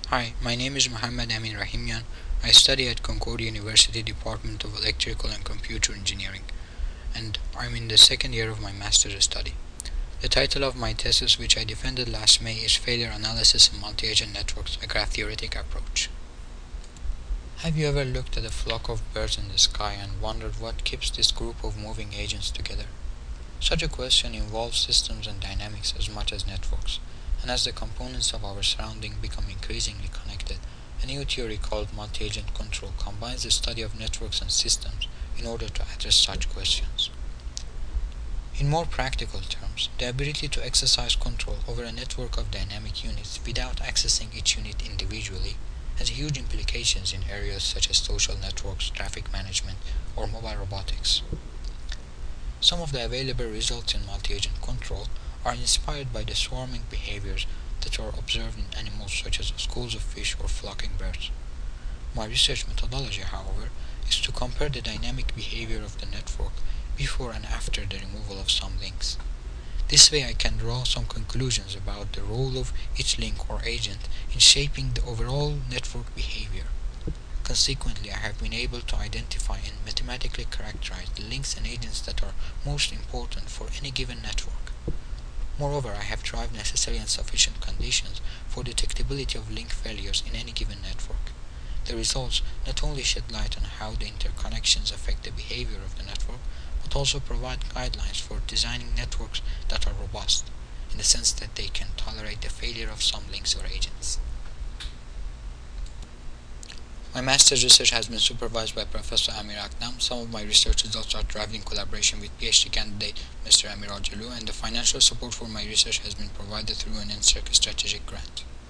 Hi, my name is Muhammad Amin Rahimian. I study at Concordia University Department of Electrical and Computer Engineering, and I'm in the second year of my master's study. The title of my thesis, which I defended last May, is Failure Analysis in Multi-Agent Networks, a Graph Theoretic Approach. Have you ever looked at a flock of birds in the sky and wondered what keeps this group of moving agents together? Such a question involves systems and dynamics as much as networks, and as the components of our surrounding become increasingly connected, a new theory called multi-agent control combines the study of networks and systems in order to address such questions. In more practical terms, the ability to exercise control over a network of dynamic units without accessing each unit individually has huge implications in areas such as social networks, traffic management, or mobile robotics. Some of the available results in multi-agent control are inspired by the swarming behaviors that are observed in animals such as schools of fish or flocking birds. My research methodology, however, is to compare the dynamic behavior of the network before and after the removal of some links. This way I can draw some conclusions about the role of each link or agent in shaping the overall network behavior. Consequently, I have been able to identify and mathematically characterize the links and agents that are most important for any given network. Moreover, I have derived necessary and sufficient conditions for detectability of link failures in any given network. The results not only shed light on how the interconnections affect the behavior of the network, but also provide guidelines for designing networks that are robust, in the sense that they can tolerate the failure of some links or agents. My master's research has been supervised by Professor Amir Akdam. Some of my research results are derived in collaboration with PhD candidate Mr. Amir Ajalu, and the financial support for my research has been provided through an NSERC strategic grant.